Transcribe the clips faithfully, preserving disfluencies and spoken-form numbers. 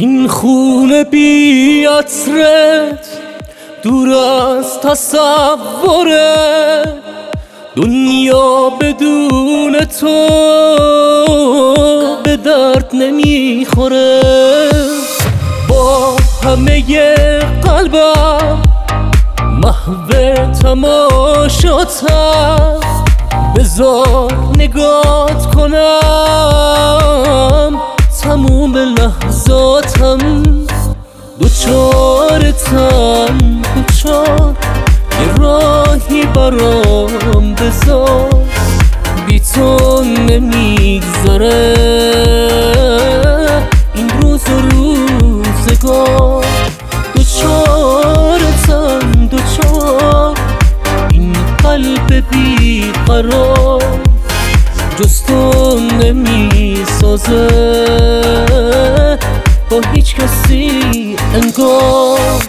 این خونه بی عطرت دور از تصوره، دنیا بدون تو به درد نمیخوره. با همه قلبم محو تماشاتم، بذار نگات کنم تموم لحظاتم. دوچارتم دوچار یه راهی برام بذار، بی تو نمیگذره این روز و روزگار. دوچارتم دوچار این قلب بی قرار، جز تو نمیسازه با هیچ کسی انگار.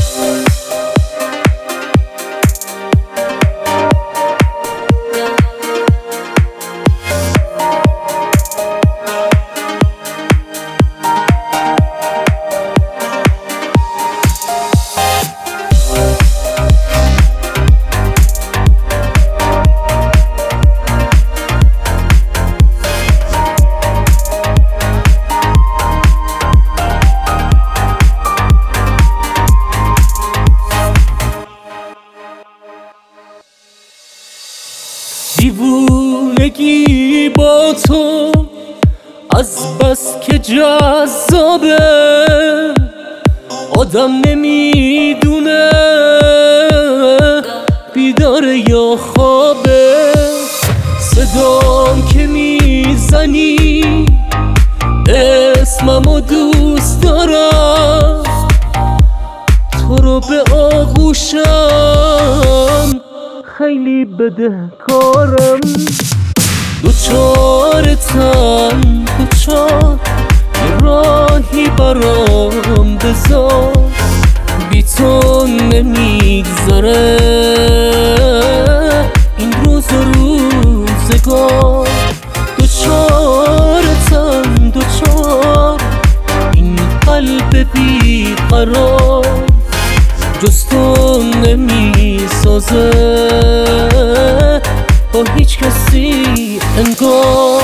دیوونگی با تو از بس که جذابه، آدم نمیدونه بیداره یا خوابه. صدام که میزنی اسممو دوست دارم، تو رو به آغوشم خیلی بدهکارم. دوچارتم دوچار یه راهی برام بذار، بی تو نمیگذره این روز و روزگار. دوچارتم دوچار این قلب بی قرار، جز تو نمیسازه با هیچ کسی انگار.